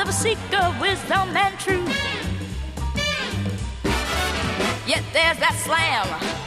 a seeker of wisdom and truth. Yet there's that slam